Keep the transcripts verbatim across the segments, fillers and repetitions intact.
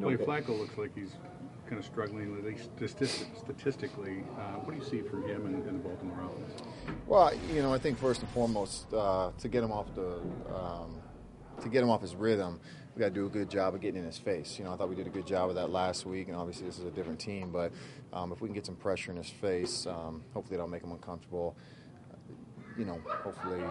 know well, that, Flacco looks like he's kind of struggling, at least statistic, statistically. Uh, what do you see from him in, in the Baltimore offense? Well, you know, I think first and foremost, uh, to get him off the um, to get him off his rhythm, we got to do a good job of getting in his face. You know, I thought we did a good job of that last week, and obviously this is a different team. But um, if we can get some pressure in his face, um, hopefully that'll make him uncomfortable. You know, hopefully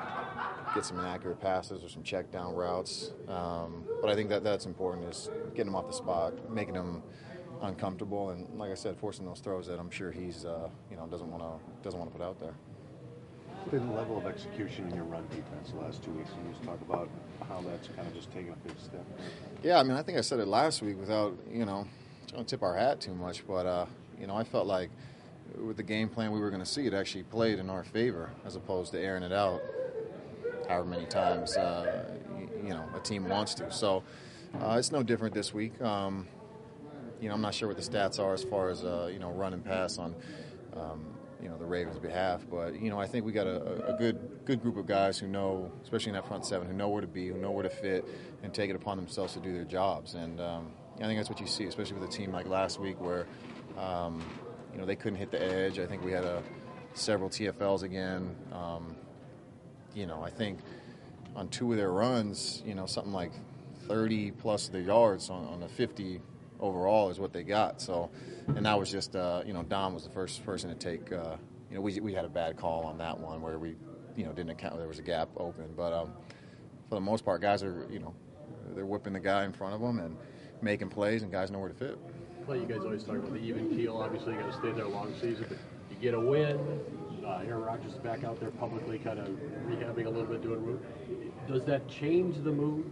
get some inaccurate passes or some check down routes. Um, but I think that that's important, is getting him off the spot, making him uncomfortable, and like I said, forcing those throws that I'm sure he's uh, you know doesn't want to doesn't want to put out there. What's been the level of execution in your run defense the last two weeks? Can you just talk about how that's kind of just taken a big step? Yeah, I mean, I think I said it last week without you know trying to tip our hat too much, but uh, you know I felt like with the game plan we were going to see, it actually played in our favor as opposed to airing it out however many times uh, you, you know a team wants to. So uh, it's no different this week. Um, You know, I'm not sure what the stats are as far as, uh, you know, run and pass on, um, you know, the Ravens' behalf. But, you know, I think we got a, a good good group of guys who know, especially in that front seven, who know where to be, who know where to fit, and take it upon themselves to do their jobs. And um, I think that's what you see, especially with a team like last week where, um, you know, they couldn't hit the edge. I think we had a, several T F Ls again. Um, you know, I think on two of their runs, you know, something like thirty plus of their yards on, on the fifty overall is what they got. So, and that was just, uh, you know, Dom was the first person to take, uh, you know, we we had a bad call on that one where we, you know, didn't account, there was a gap open. But um, for the most part, guys are, you know, they're whipping the guy in front of them and making plays, and guys know where to fit. Well, you guys always talk about the even keel. Obviously, you got to stay there a long season, but you get a win. Uh, Aaron Rodgers is back out there publicly, kind of rehabbing a little bit, doing move. Does that change the mood?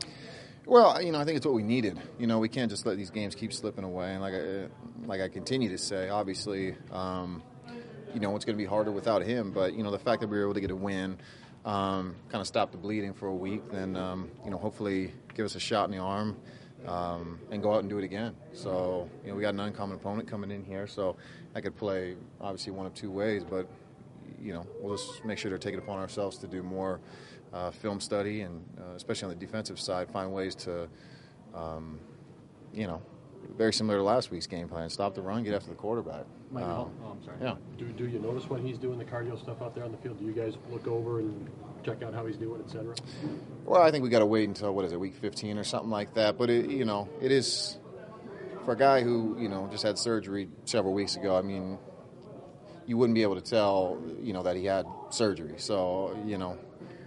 Well, you know, I think it's what we needed. You know, we can't just let these games keep slipping away. And like I, like I continue to say, obviously, um, you know, it's going to be harder without him. But, you know, the fact that we were able to get a win, um, kind of stop the bleeding for a week, then, um, you know, hopefully give us a shot in the arm um, and go out and do it again. So, you know, we got an uncommon opponent coming in here. So I could play, obviously, one of two ways. But, you know, we'll just make sure to take it upon ourselves to do more Uh, film study, and uh, especially on the defensive side, find ways to, um, you know, very similar to last week's game plan, stop the run, get after the quarterback. Mike, um, oh, I'm sorry. Yeah. Do, do you notice when he's doing the cardio stuff out there on the field? Do you guys look over and check out how he's doing, et cetera? Well, I think we got to wait until, what is it, week fifteen or something like that. But, it, you know, it is, for a guy who, you know, just had surgery several weeks ago, I mean, you wouldn't be able to tell, you know, that he had surgery. So, you know,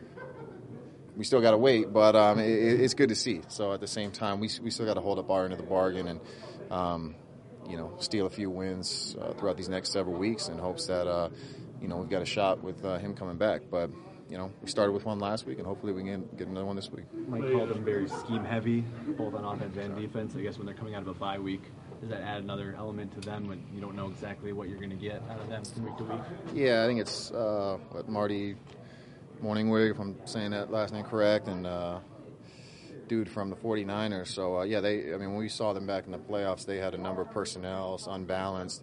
we still got to wait, but um, it, it's good to see. So at the same time, we we still got to hold up our end of the bargain and, um, you know, steal a few wins uh, throughout these next several weeks in hopes that, uh, you know, we've got a shot with uh, him coming back. But, you know, we started with one last week, and hopefully we can get another one this week. Mike called them very scheme-heavy, both on offense and defense. I guess when they're coming out of a bye week, does that add another element to them when you don't know exactly what you're going to get out of them from week to week? Yeah, I think it's uh, what Marty Morningwig, if I'm saying that last name correct, and uh, dude from the forty-niners. So, uh, yeah, they. I mean, when we saw them back in the playoffs, they had a number of personnel, unbalanced,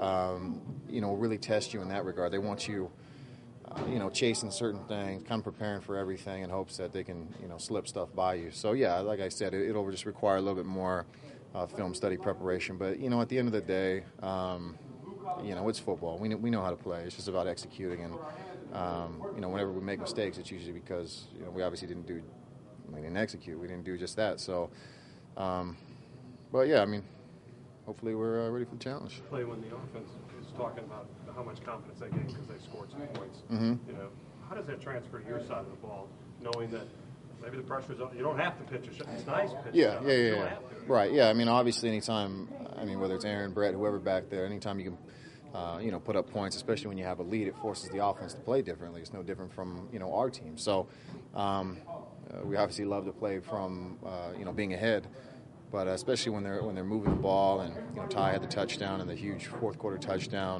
um, you know, really test you in that regard. They want you, uh, you know, chasing certain things, kind of preparing for everything in hopes that they can, you know, slip stuff by you. So, yeah, like I said, it, it'll just require a little bit more uh, film study preparation. But, you know, at the end of the day, um, you know, it's football. We know, we know how to play. It's just about executing. And, um, you know, whenever we make mistakes, it's usually because, you know, we obviously didn't do, we didn't execute. We didn't do just that. So, um, but, yeah, I mean, hopefully we're uh, ready for the challenge. Play when the offense is talking about how much confidence they gain because they scored some points. Mm-hmm. You know, how does that transfer to your side of the ball, knowing that maybe the pressure's on? You don't have to pitch a shot. It's nice pitch Yeah, a shot. yeah, yeah, You don't yeah. have to. Right, yeah. I mean, obviously, anytime, I mean, whether it's Aaron, Brett, whoever back there, anytime you can, uh, you know, put up points, especially when you have a lead, it forces the offense to play differently. It's no different from, you know, our team. So um, uh, we obviously love to play from, uh, you know, being ahead. But uh, especially when they're when they're moving the ball, and you know Ty had the touchdown and the huge fourth quarter touchdown,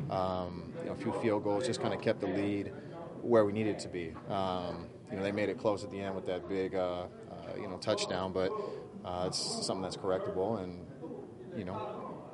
um, you know a few field goals just kind of kept the lead where we needed it to be. Um, you know they made it close at the end with that big uh, uh, you know touchdown, but uh, it's something that's correctable, and you know.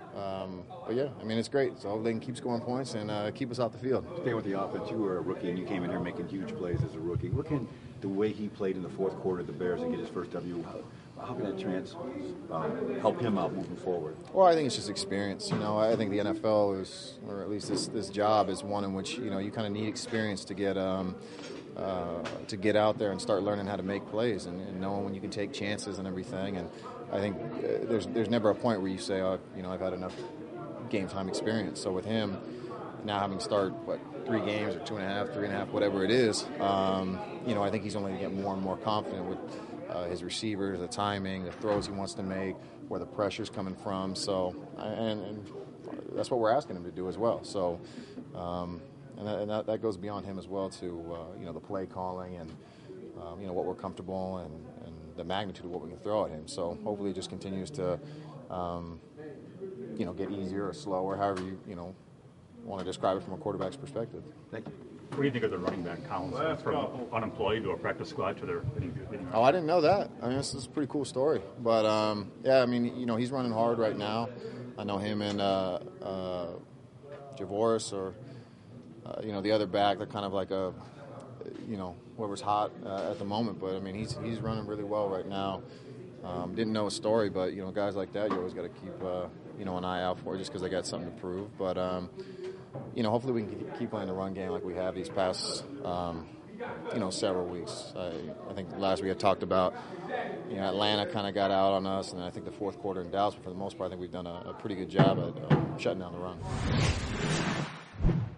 Um, but yeah, I mean it's great. So they can keep scoring points and uh, keep us off the field. Staying with the offense, you were a rookie and you came in here making huge plays as a rookie. What can the way he played in the fourth quarter of the Bears and get his first W? How, how can that trans uh, help him out moving forward? Well, I think it's just experience. You know, I think the N F L is, or at least this this job is one in which you know you kind of need experience to get um, uh, to get out there and start learning how to make plays and, and knowing when you can take chances and everything. And I think uh, there's there's never a point where you say, oh, you know, I've had enough game time experience. So with him now having started what three games or two and a half, three and a half, whatever it is, um, you know, I think he's only going to get more and more confident with. Uh, his receivers, the timing, the throws he wants to make, where the pressure's coming from. So, and, and that's what we're asking him to do as well. So, um, and, that, and that, that goes beyond him as well to, uh, you know, the play calling and, um, you know, what we're comfortable and, and the magnitude of what we can throw at him. So hopefully it just continues to, um, you know, get easier or slower, however you, you know, want to describe it from a quarterback's perspective. Thank you. What do you think of the running back Collins from unemployed to a practice squad to their hitting? Oh, I didn't know that. I mean, this is a pretty cool story. But, um, yeah, I mean, you know, he's running hard right now. I know him and uh, uh, Javoris or, uh, you know, the other back. They're kind of like a, you know, whoever's hot uh, at the moment. But, I mean, he's he's running really well right now. Um, didn't know his story, but, you know, guys like that, you always got to keep, uh, you know, an eye out for just because they got something to prove. But, um, you know, hopefully we can keep playing the run game like we have these past, um, you know, several weeks. I, I think last week I talked about, you know, Atlanta kind of got out on us, and I think the fourth quarter in Dallas, but for the most part, I think we've done a, a pretty good job at uh, shutting down the run.